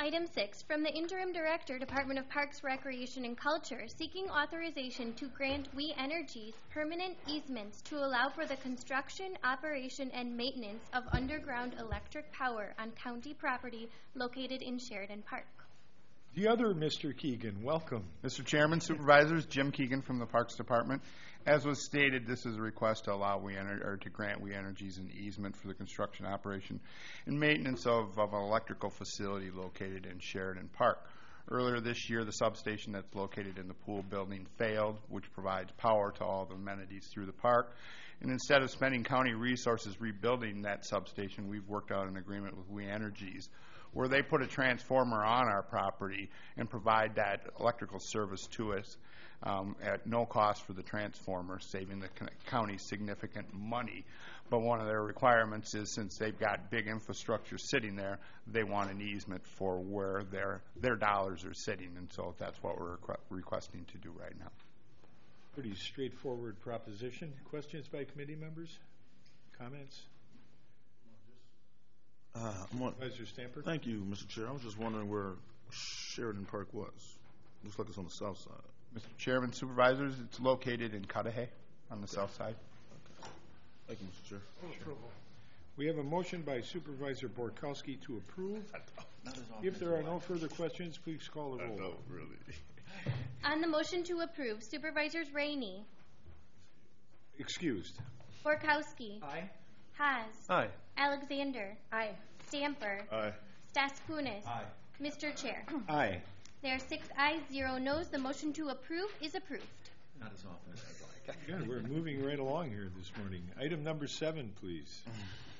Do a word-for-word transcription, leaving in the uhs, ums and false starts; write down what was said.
Item six, from the Interim Director, Department of Parks, Recreation, and Culture, seeking authorization to grant We Energies permanent easements to allow for the construction, operation, and maintenance of underground electric power on county property located in Sheridan Park. The other Mister Keegan, welcome. Mister Chairman, Supervisors, Jim Keegan from the Parks Department. As was stated, this is a request to allow We Ener- or to grant We Energies an easement for the construction, operation, and maintenance of, of an electrical facility located in Sheridan Park. Earlier this year, the substation that's located in the pool building failed, which provides power to all the amenities through the park. And instead of spending county resources rebuilding that substation, we've worked out an agreement with We Energies where they put a transformer on our property and provide that electrical service to us um, at no cost for the transformer, saving the county significant money. But one of their requirements is, since they've got big infrastructure sitting there, they want an easement for where their their dollars are sitting, and so that's what we're requ- requesting to do right now. Pretty straightforward proposition. Questions by committee members? Comments? Uh, I'm on, Supervisor Stamper? thank you, Mister Chair. I was just wondering where Sheridan Park was. Looks like it's on the south side. Mister Chairman, Supervisors, it's located in Cudahy on the south side. Thank you, Mister Chair. Sure. We have a motion by Supervisor Borkowski to approve. If there are no further questions, please call the roll. No, really. On the motion to approve, Supervisors Rainey, Excused. Borkowski, Aye. Haas, Aye. Alexander, Aye. Stamper, Aye. Staskunis, Aye. Mister Chair. Aye. There are six ayes, zero noes. The motion to approve is approved. Not as often as I'd like. Good. We're moving right along here this morning. Item number seven, please.